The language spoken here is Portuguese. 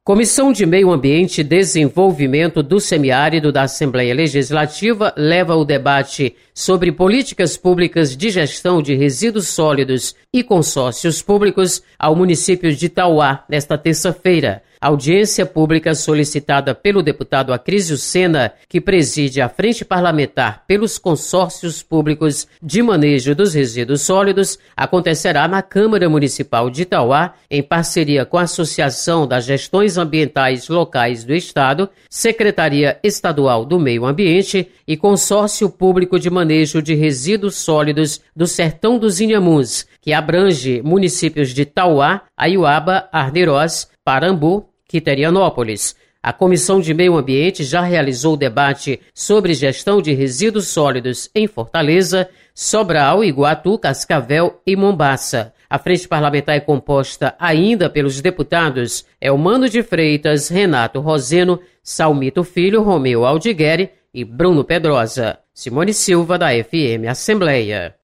Comissão de Meio Ambiente e Desenvolvimento do Semiárido da Assembleia Legislativa leva o debate sobre políticas públicas de gestão de resíduos sólidos e consórcios públicos ao município de Tauá nesta terça-feira. Audiência pública solicitada pelo deputado Acrísio Sena, que preside a Frente Parlamentar pelos Consórcios Públicos de Manejo dos Resíduos Sólidos, acontecerá na Câmara Municipal de Tauá, em parceria com a Associação das Gestões Ambientais Locais do Estado, Secretaria Estadual do Meio Ambiente e Consórcio Público de Manejo de Resíduos Sólidos do Sertão dos Inhamuns, que abrange municípios de Tauá, Aiuaba, Arneiroz, Parambu, Quiterianópolis. A Comissão de Meio Ambiente já realizou debate sobre gestão de resíduos sólidos em Fortaleza, Sobral, Iguatu, Cascavel e Mombaça. A Frente Parlamentar é composta ainda pelos deputados Elmano de Freitas, Renato Roseno, Salmito Filho, Romeu Aldigueri e Bruno Pedrosa. Simone Silva, da FM Assembleia.